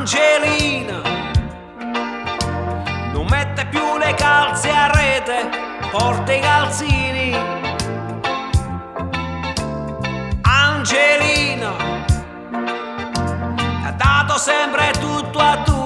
Angelina non mette più le calze a rete, porta i calzini. Angelina ha dato sempre tutto a tutti.